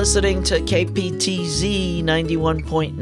listening to KPTZ 91.9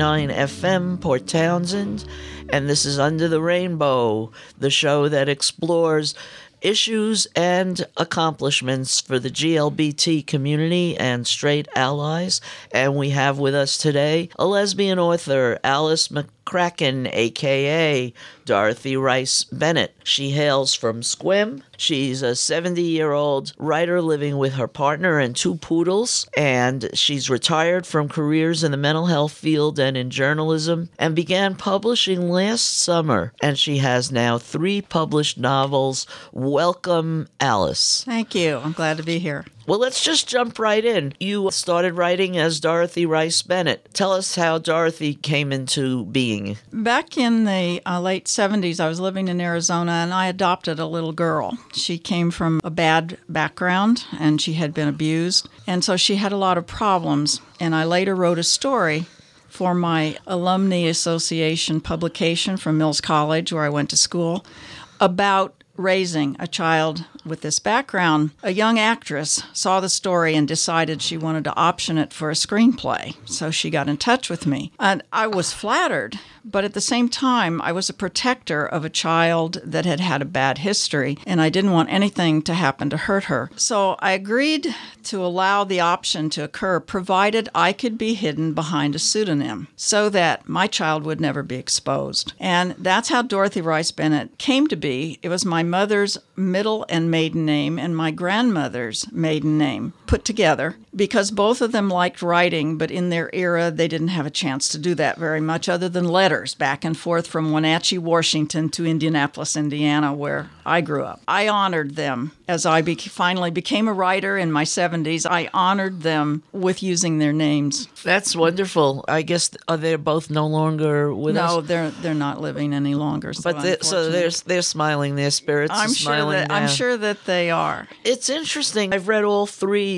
FM, Port Townsend, and this is Under the Rainbow, the show that explores issues and accomplishments for the GLBT community and straight allies. And we have with us today a lesbian author, Alice McCracken, a.k.a. Dorothy Rice Bennett. She hails from Sequim. She's a 70-year-old writer living with her partner and 2 poodles, and she's retired from careers in the mental health field and in journalism, and began publishing last summer, and she has now 3 published novels. Welcome, Alice. Thank you. I'm glad to be here. Well, let's just jump right in. You started writing as Dorothy Rice Bennett. Tell us how Dorothy came into being. Back in the late 70s, I was living in Arizona, and I adopted a little girl. She came from a bad background, and she had been abused, and so she had a lot of problems. And I later wrote a story for my Alumni Association publication from Mills College, where I went to school, about raising a child with this background. A young actress saw the story and decided she wanted to option it for a screenplay. So she got in touch with me. And I was flattered, but at the same time, I was a protector of a child that had had a bad history, and I didn't want anything to happen to hurt her. So I agreed to allow the option to occur, provided I could be hidden behind a pseudonym so that my child would never be exposed. And that's how Dorothy Rice Bennett came to be. It was my mother's middle and maiden name and my grandmother's maiden name put together, because both of them liked writing, but in their era, they didn't have a chance to do that very much other than letters back and forth from Wenatchee, Washington to Indianapolis, Indiana, where I grew up. I honored them as I finally became a writer in my 70s. I honored them with using their names. That's wonderful. I guess they're both no longer with us? No, they're not living any longer. But they're smiling. Their spirits are smiling now. I'm sure that they are. It's interesting. I've read all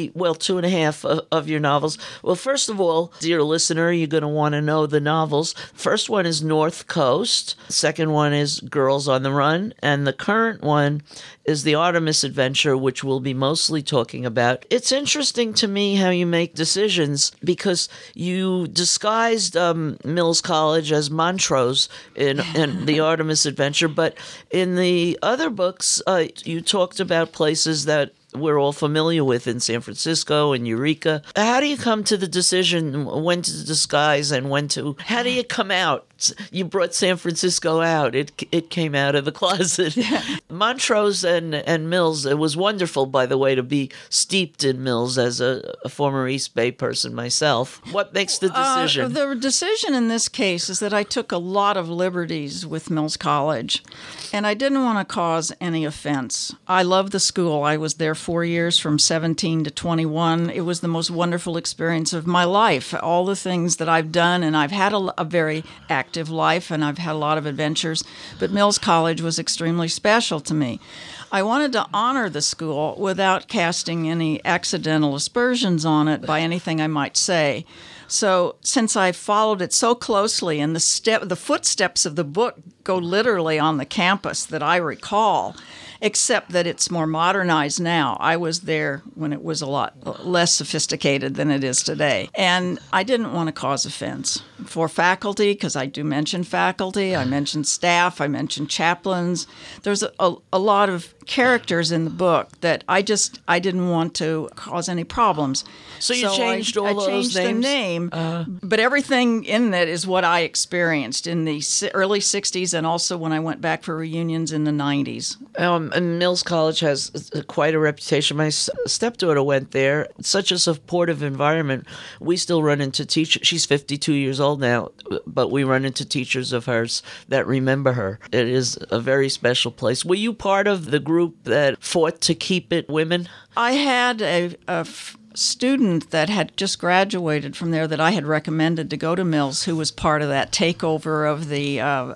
2.5 of your novels. Well, first of all, dear listener, you're going to want to know the novels. First one is North Coast. Second one is Girls on the Run. And the current one is The Artemis Adventure, which we'll be mostly talking about. It's interesting to me how you make decisions, because you disguised Mills College as Montrose in The Artemis Adventure, but in the other books, you talked about places that we're all familiar with in San Francisco and Eureka. How do you come to the decision when to disguise and how do you come out? You brought San Francisco out. It came out of the closet. Yeah. Montrose and Mills, it was wonderful, by the way, to be steeped in Mills as a former East Bay person myself. What makes the decision? The decision in this case is that I took a lot of liberties with Mills College, and I didn't want to cause any offense. I love the school. I was there 4 years from 17 to 21. It was the most wonderful experience of my life. All the things that I've done, and I've had a very active life, and I've had a lot of adventures, but Mills College was extremely special to me. I wanted to honor the school without casting any accidental aspersions on it by anything I might say. So since I followed it so closely, and the footsteps of the book go literally on the campus that I recall, except that it's more modernized now. I was there when it was a lot less sophisticated than it is today. And I didn't want to cause offense for faculty, because I do mention faculty, I mention staff, I mention chaplains. There's a lot of characters in the book that I didn't want to cause any problems. So you changed all those names? I changed the name, but everything in it is what I experienced in the early 60s, and also when I went back for reunions in the 90s. And Mills College has quite a reputation. My stepdaughter went there. It's such a supportive environment. We still run into teachers. She's 52 years old now, but we run into teachers of hers that remember her. It is a very special place. Were you part of the group that fought to keep it women? I had a student that had just graduated from there that I had recommended to go to Mills, who was part of that takeover of the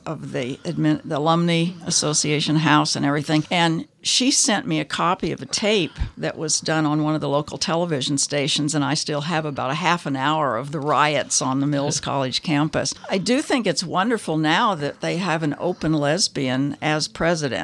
Alumni Association house and everything. And she sent me a copy of a tape that was done on one of the local television stations, and I still have about a half an hour of the riots on the Mills College campus. I do think it's wonderful now that they have an open lesbian as president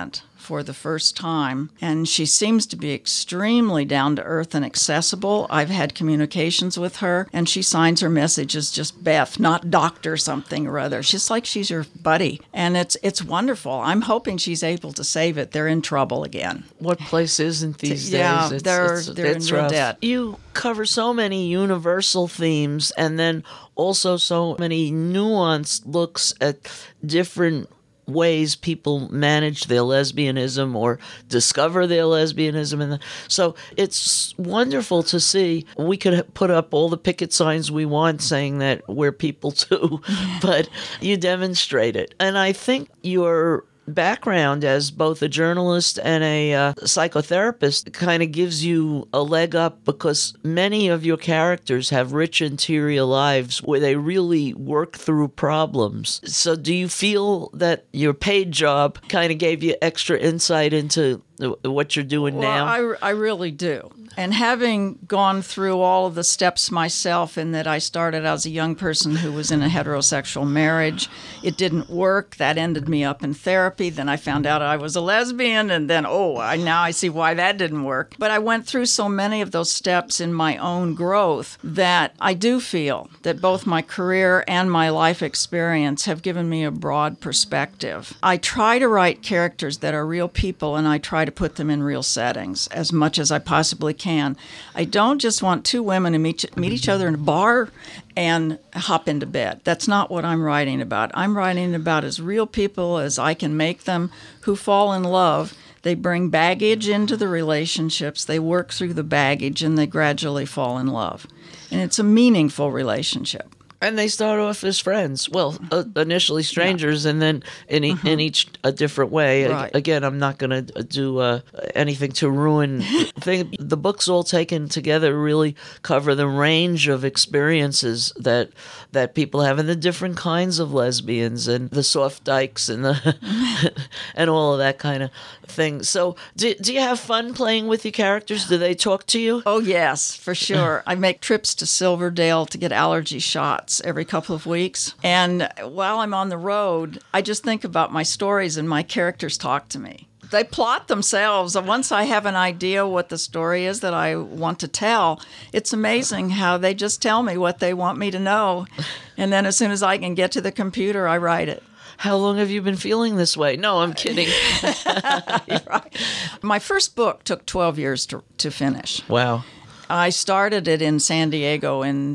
for the first time, and she seems to be extremely down to earth and accessible. I've had communications with her, and she signs her messages just Beth, not Doctor something or other. She's like she's your buddy, and it's wonderful. I'm hoping she's able to save it. They're in trouble again. What place isn't these days? Yeah, they're in real debt. You cover so many universal themes, and then also so many nuanced looks at different ways people manage their lesbianism or discover their lesbianism. And so it's wonderful to see. We could put up all the picket signs we want saying that we're people too, but you demonstrate it. And I think your background as both a journalist and a psychotherapist kind of gives you a leg up, because many of your characters have rich interior lives where they really work through problems. So do you feel that your paid job kind of gave you extra insight into what you're doing now? I really do. And having gone through all of the steps myself, in that I started as a young person who was in a heterosexual marriage, it didn't work. That ended me up in therapy. Then I found out I was a lesbian, and then, now I see why that didn't work. But I went through so many of those steps in my own growth that I do feel that both my career and my life experience have given me a broad perspective. I try to write characters that are real people, and I try to put them in real settings as much as I possibly can. I don't just want two women to meet each other in a bar and hop into bed. That's not what I'm writing about. I'm writing about as real people as I can make them, who fall in love. They bring baggage into the relationships, they work through the baggage, and they gradually fall in love. And it's a meaningful relationship. And they start off as friends. Well, initially strangers, and then in each a different way. Right. Again, I'm not going to do anything to ruin things. The books all taken together really cover the range of experiences that people have, and the different kinds of lesbians, and the soft dykes, and the and all of that kind of thing. So, do you have fun playing with your characters? Do they talk to you? Oh, yes, for sure. I make trips to Silverdale to get allergy shots every couple of weeks. And while I'm on the road, I just think about my stories, and my characters talk to me. They plot themselves. Once I have an idea what the story is that I want to tell, it's amazing how they just tell me what they want me to know. And then as soon as I can get to the computer, I write it. How long have you been feeling this way? No, I'm kidding. Right. My first book took 12 years to finish. Wow. I started it in San Diego in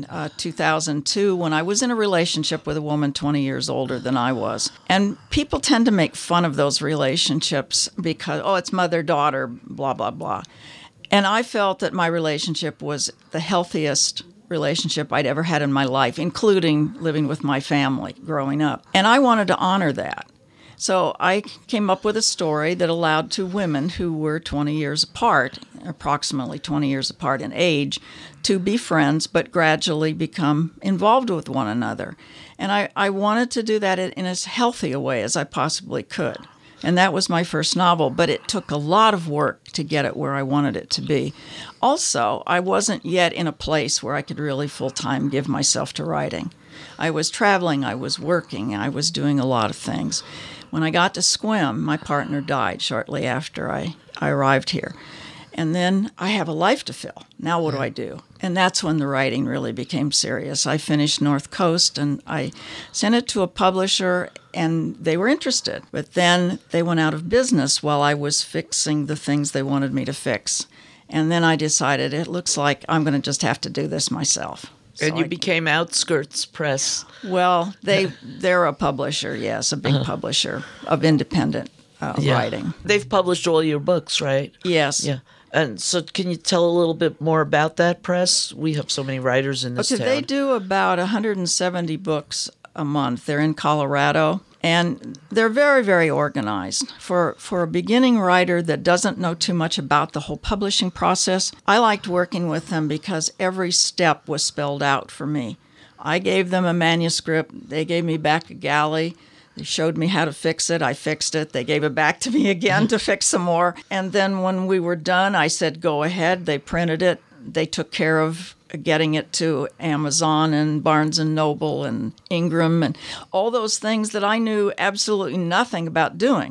2002 when I was in a relationship with a woman 20 years older than I was. And people tend to make fun of those relationships because, it's mother-daughter, blah, blah, blah. And I felt that my relationship was the healthiest relationship I'd ever had in my life, including living with my family growing up. And I wanted to honor that. So I came up with a story that allowed two women who were 20 years apart, approximately 20 years apart in age, to be friends but gradually become involved with one another. And I wanted to do that in as healthy a way as I possibly could. And that was my first novel, but it took a lot of work to get it where I wanted it to be. Also, I wasn't yet in a place where I could really full-time give myself to writing. I was traveling, I was working, I was doing a lot of things. When I got to Sequim, my partner died shortly after I arrived here. And then I have a life to fill. Now what do I do? And that's when the writing really became serious. I finished North Coast, and I sent it to a publisher, and they were interested. But then they went out of business while I was fixing the things they wanted me to fix. And then I decided it looks like I'm going to just have to do this myself. And you became Outskirts Press. Well, they're a publisher, yes, a big publisher of independent writing. They've published all your books, right? Yes. Yeah. And so can you tell a little bit more about that press? We have so many writers in this town. They do about 170 books a month. They're in Colorado. And they're very, very organized. For a beginning writer that doesn't know too much about the whole publishing process, I liked working with them because every step was spelled out for me. I gave them a manuscript. They gave me back a galley. They showed me how to fix it. I fixed it. They gave it back to me again to fix some more. And then when we were done, I said, go ahead. They printed it. They took care of getting it to Amazon and Barnes & Noble and Ingram and all those things that I knew absolutely nothing about doing.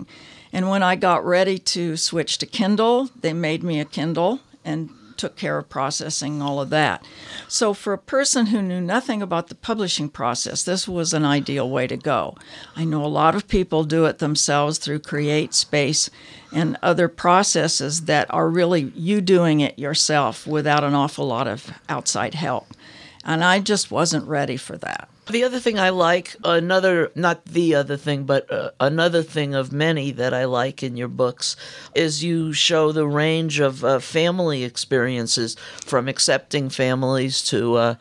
And when I got ready to switch to Kindle, they made me a Kindle and took care of processing all of that. So for a person who knew nothing about the publishing process, this was an ideal way to go. I know a lot of people do it themselves through CreateSpace and other processes that are really you doing it yourself without an awful lot of outside help. And I just wasn't ready for that. The other thing I like, not the other thing, but another thing of many that I like in your books is you show the range of family experiences, from accepting families to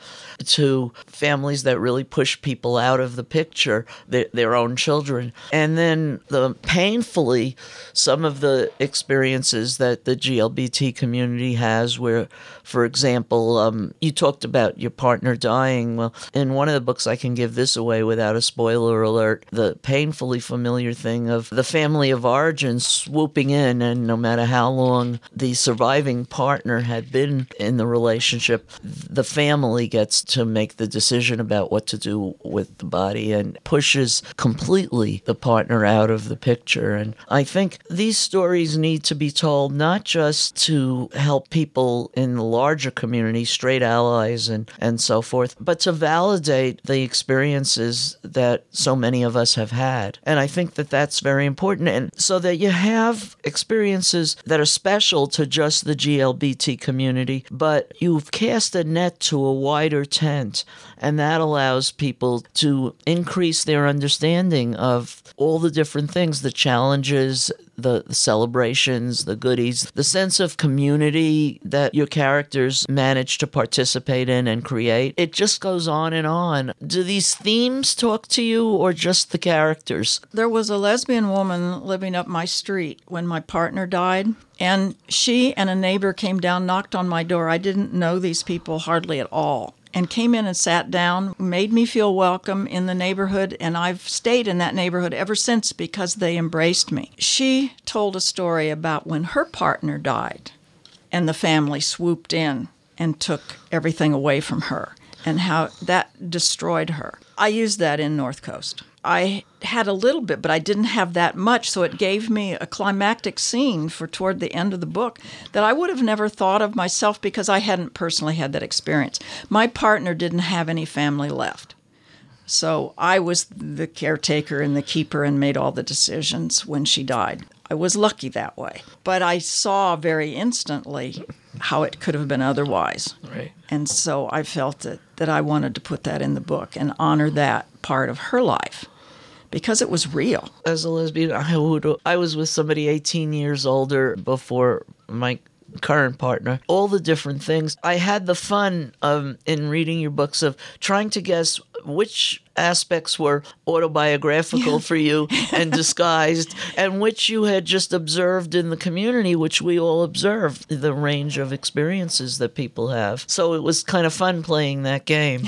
families that really push people out of the picture, their own children. And then painfully, some of the experiences that the GLBT community has where, for example, you talked about your partner dying. Well, in one of the books, I can give this away without a spoiler alert, the painfully familiar thing of the family of origin swooping in, and no matter how long the surviving partner had been in the relationship, the family gets to make the decision about what to do with the body and pushes completely the partner out of the picture. And I think these stories need to be told not just to help people in the larger community, straight allies and so forth, but to validate the experiences that so many of us have had. And I think that that's very important. And so that you have experiences that are special to just the GLBT community, but you've cast a net to a wider tent, and that allows people to increase their understanding of all the different things, the challenges, the celebrations, the goodies, the sense of community that your characters manage to participate in and create. It just goes on and on. Do these themes talk to you or just the characters? There was a lesbian woman living up my street when my partner died, and she and a neighbor came down, knocked on my door. I didn't know these people hardly at all, and came in and sat down, made me feel welcome in the neighborhood, and I've stayed in that neighborhood ever since because they embraced me. She told a story about when her partner died, and the family swooped in and took everything away from her, and how that destroyed her. I used that in North Coast. I had a little bit, but I didn't have that much, so it gave me a climactic scene for toward the end of the book that I would have never thought of myself because I hadn't personally had that experience. My partner didn't have any family left, so I was the caretaker and the keeper and made all the decisions when she died. I was lucky that way, but I saw very instantly how it could have been otherwise. Right. And so I felt that I wanted to put that in the book and honor that part of her life, because it was real. As a lesbian, I was with somebody 18 years older before my current partner. All the different things. I had the fun in reading your books of trying to guess which aspects were autobiographical for you and disguised, and which you had just observed in the community, which we all observe, the range of experiences that people have. So it was kind of fun playing that game.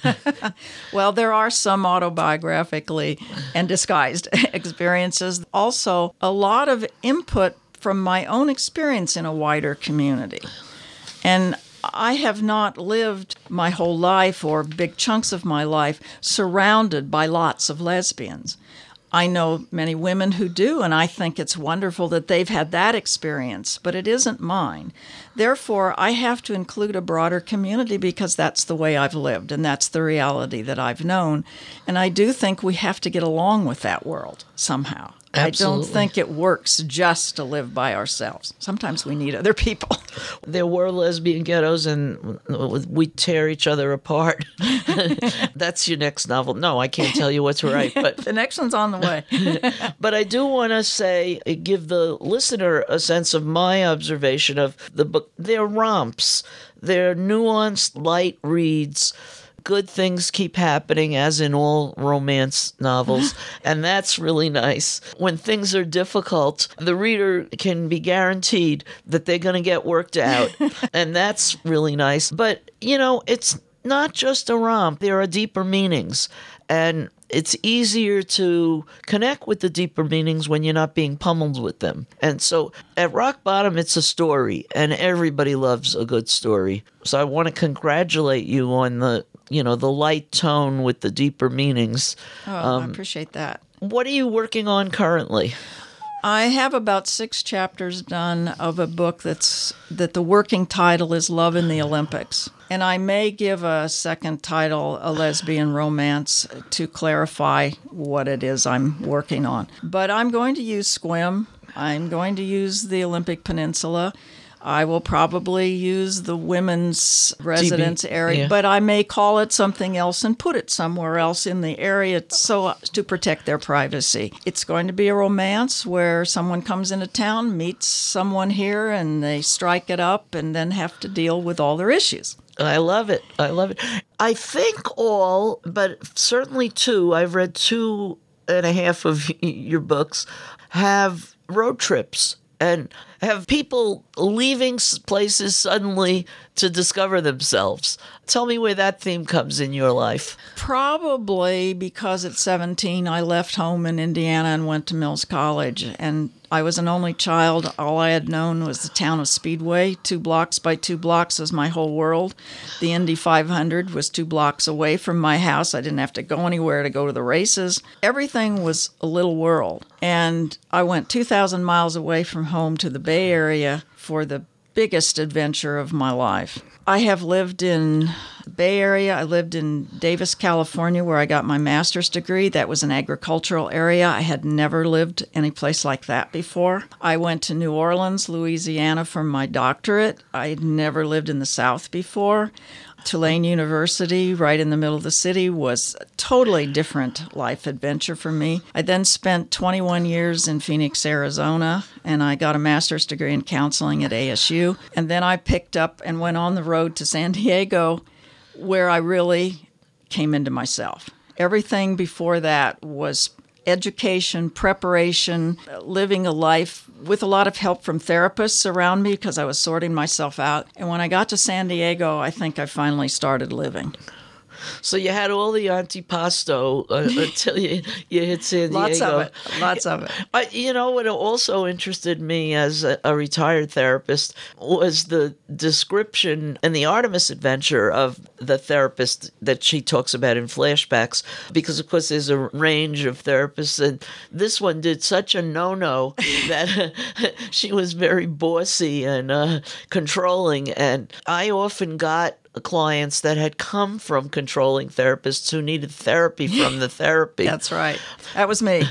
Well, there are some autobiographically and disguised experiences. Also, a lot of input from my own experience in a wider community. And I have not lived my whole life or big chunks of my life surrounded by lots of lesbians. I know many women who do, and I think it's wonderful that they've had that experience, but it isn't mine. Therefore, I have to include a broader community because that's the way I've lived, and that's the reality that I've known. And I do think we have to get along with that world somehow. Absolutely. I don't think it works just to live by ourselves. Sometimes we need other people. There were lesbian ghettos, and we tear each other apart. That's your next novel. No, I can't tell you what to write. But the next one's on the way. But I do want to give the listener a sense of my observation of the book. They're romps. They're nuanced, light reads. Good things keep happening, as in all romance novels, and that's really nice. When things are difficult, the reader can be guaranteed that they're going to get worked out, and that's really nice. But, it's not just a romp. There are deeper meanings, and it's easier to connect with the deeper meanings when you're not being pummeled with them. And so at rock bottom, it's a story, and everybody loves a good story. So I want to congratulate you on the light tone with the deeper meanings. I appreciate that. What are you working on currently? I have about 6 chapters done of a book that the working title is Love in the Olympics. And I may give a second title, A Lesbian Romance, to clarify what it is I'm working on. But I'm going to use Sequim. I'm going to use the Olympic Peninsula. I will probably use the women's residence area, but I may call it something else and put it somewhere else in the area to protect their privacy. It's going to be a romance where someone comes into town, meets someone here, and they strike it up and then have to deal with all their issues. I love it. I love it. I think all, but certainly 2, I've read 2.5 of your books, have road trips and have people leaving places suddenly to discover themselves. Tell me where that theme comes in your life. Probably because at 17 I left home in Indiana and went to Mills College, and I was an only child. All I had known was the town of Speedway. 2 blocks by 2 blocks was my whole world. The Indy 500 was 2 blocks away from my house. I didn't have to go anywhere to go to the races. Everything was a little world. And I went 2,000 miles away from home to the Bay Area for the biggest adventure of my life. I have lived in the Bay Area. I lived in Davis, California, where I got my master's degree. That was an agricultural area. I had never lived any place like that before. I went to New Orleans, Louisiana for my doctorate. I had never lived in the South before. Tulane University, right in the middle of the city, was a totally different life adventure for me. I then spent 21 years in Phoenix, Arizona, and I got a master's degree in counseling at ASU. And then I picked up and went on the road to San Diego, where I really came into myself. Everything before that was education, preparation, living a life with a lot of help from therapists around me because I was sorting myself out. And when I got to San Diego, I think I finally started living. So you had all the antipasto until you hit San Diego. Lots of it. You know what also interested me as a retired therapist was the description and the Artemis adventure of the therapist that she talks about in flashbacks, because of course there's a range of therapists, and this one did such a no-no that she was very bossy and controlling, and I often got clients that had come from controlling therapists who needed therapy from the therapy. That's right. That was me.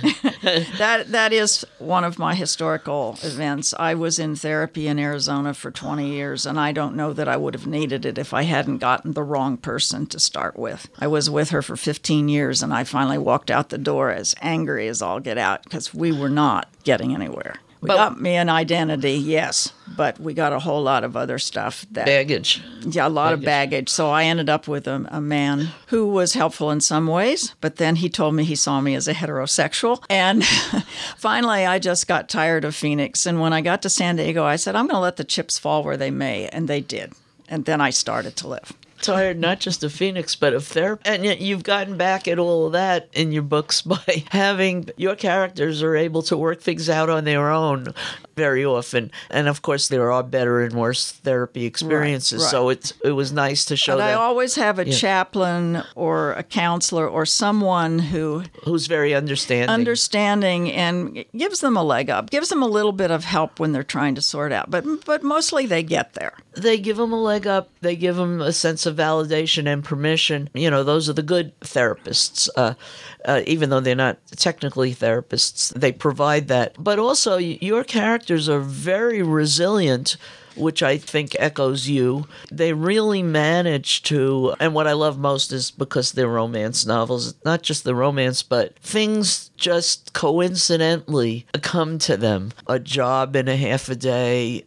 That is one of my historical events. I was in therapy in Arizona for 20 years, and I don't know that I would have needed it if I hadn't gotten the wrong person to start with. I was with her for 15 years, and I finally walked out the door as angry as all get out because we were not getting anywhere. We got me an identity, yes, but we got a whole lot of other stuff. Baggage. Yeah, a lot of baggage. So I ended up with a man who was helpful in some ways, but then he told me he saw me as a heterosexual. And finally, I just got tired of Phoenix. And when I got to San Diego, I said, I'm going to let the chips fall where they may. And they did. And then I started to live. Tired not just of Phoenix, but of therapy. And yet you've gotten back at all of that in your books by having your characters are able to work things out on their own very often. And of course, there are better and worse therapy experiences. Right. So it was nice to show that. I always have a chaplain or a counselor or someone who's very understanding and gives them a leg up, gives them a little bit of help when they're trying to sort out. But mostly they get there. They give them a leg up. They give them a sense of validation and permission. You know, those are the good therapists. Even though they're not technically therapists, they provide that. But also, your characters are very resilient, which I think echoes you. They really manage to, and what I love most is because they're romance novels, not just the romance, but things just coincidentally come to them. A job in a half a day,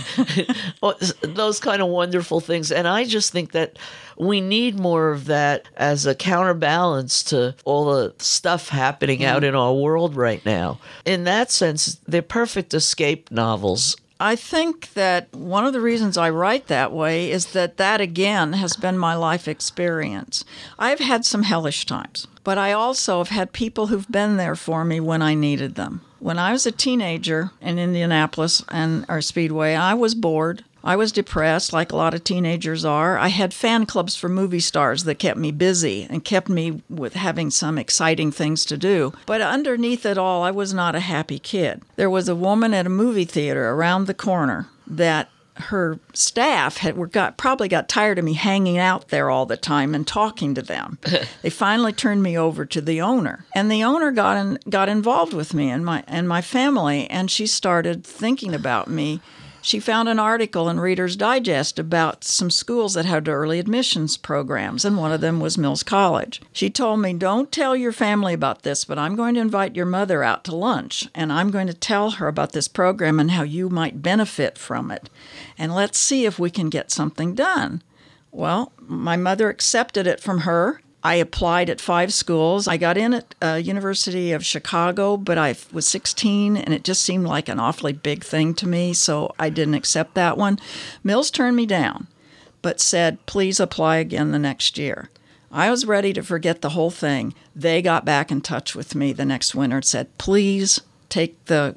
those kind of wonderful things. And I just think that we need more of that as a counterbalance to all the stuff happening out in our world right now. In that sense, they're perfect escape novels. I think that one of the reasons I write that way is that again has been my life experience. I've had some hellish times, but I also have had people who've been there for me when I needed them. When I was a teenager in Indianapolis or Speedway, I was bored. I was depressed, like a lot of teenagers are. I had fan clubs for movie stars that kept me busy and kept me with having some exciting things to do. But underneath it all, I was not a happy kid. There was a woman at a movie theater around the corner that her staff probably got tired of me hanging out there all the time and talking to them. They finally turned me over to the owner, and the owner got involved with me and my family, and she started thinking about me. She found an article in Reader's Digest about some schools that had early admissions programs, and one of them was Mills College. She told me, "Don't tell your family about this, but I'm going to invite your mother out to lunch, and I'm going to tell her about this program and how you might benefit from it. And let's see if we can get something done." Well, my mother accepted it from her. I applied at 5 schools. I got in at University of Chicago, but I was 16, and it just seemed like an awfully big thing to me, so I didn't accept that one. Mills turned me down, but said, "Please apply again the next year." I was ready to forget the whole thing. They got back in touch with me the next winter and said, "Please take the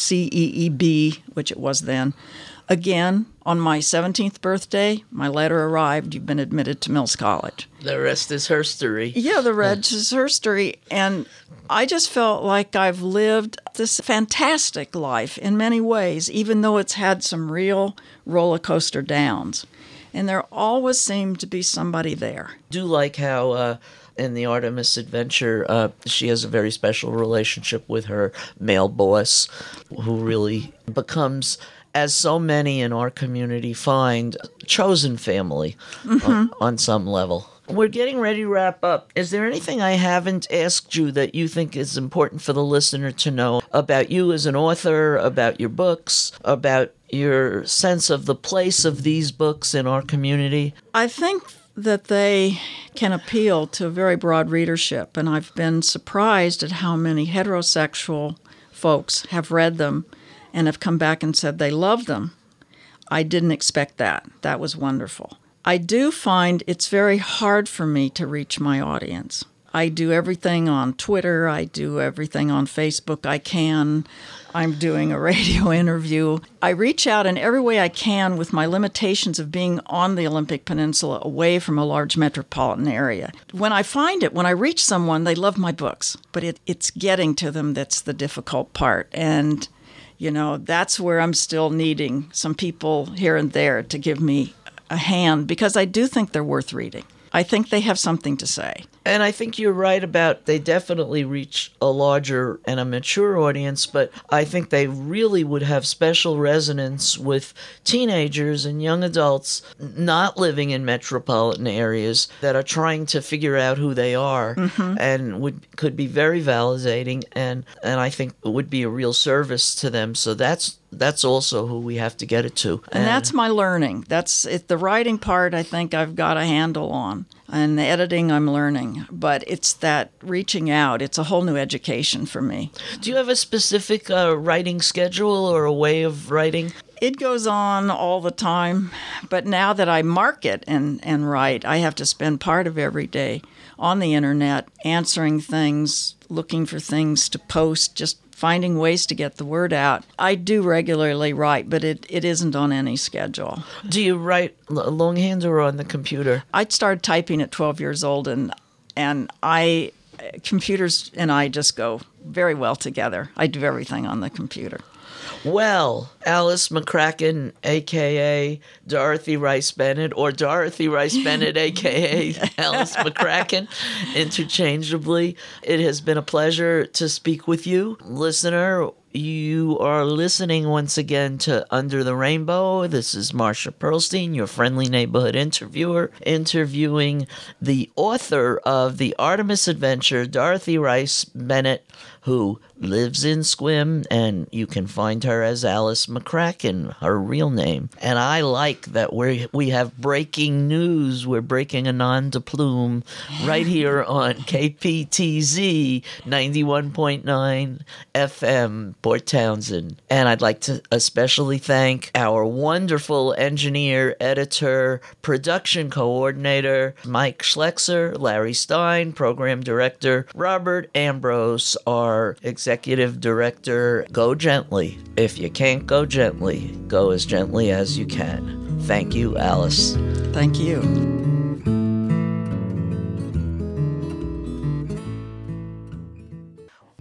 CEEB," which it was then. Again, on my 17th birthday, my letter arrived. "You've been admitted to Mills College." The rest is herstory. Yeah, the rest is herstory. And I just felt like I've lived this fantastic life in many ways, even though it's had some real roller coaster downs. And there always seemed to be somebody there. I do like how in the Artemis Adventure, she has a very special relationship with her male boss, who really becomes, as so many in our community find, chosen family on some level. We're getting ready to wrap up. Is there anything I haven't asked you that you think is important for the listener to know about you as an author, about your books, about your sense of the place of these books in our community? I think that they can appeal to a very broad readership, and I've been surprised at how many heterosexual folks have read them and have come back and said they love them. I didn't expect that. That was wonderful. I do find it's very hard for me to reach my audience. I do everything on Twitter. I do everything on Facebook I can. I'm doing a radio interview. I reach out in every way I can with my limitations of being on the Olympic Peninsula away from a large metropolitan area. When I reach someone, they love my books, but it's getting to them that's the difficult part. And that's where I'm still needing some people here and there to give me a hand, because I do think they're worth reading. I think they have something to say. And I think you're right about they definitely reach a larger and a mature audience, but I think they really would have special resonance with teenagers and young adults not living in metropolitan areas that are trying to figure out who they are, and could be very validating, and I think it would be a real service to them. So that's also who we have to get it to. And that's my learning. That's it. The writing part, I think I've got a handle on. And the editing, I'm learning. But it's that reaching out. It's a whole new education for me. Do you have a specific writing schedule or a way of writing? It goes on all the time. But now that I market and write, I have to spend part of every day on the internet answering things, looking for things to post, just finding ways to get the word out. I do regularly write, but it isn't on any schedule. Do you write longhand or on the computer? I started typing at 12 years old, and computers and I just go very well together. I do everything on the computer. Well, Alice McCracken, a.k.a. Dorothy Rice Bennett, or Dorothy Rice Bennett, a.k.a. Alice McCracken, interchangeably. It has been a pleasure to speak with you. Listener, you are listening once again to Under the Rainbow. This is Marsha Pearlstein, your friendly neighborhood interviewer, interviewing the author of The Artemis Adventure, Dorothy Rice Bennett, who lives in Sequim, and you can find her as Alice McCracken, her real name. And I like that we have breaking news. We're breaking a nom de plume right here on KPTZ 91.9 FM, Port Townsend. And I'd like to especially thank our wonderful engineer, editor, production coordinator, Mike Schlexer, Larry Stein, program director, Robert Ambrose, our executive director. Go gently. If you can't go gently, go as gently as you can. Thank you, Alice. Thank you.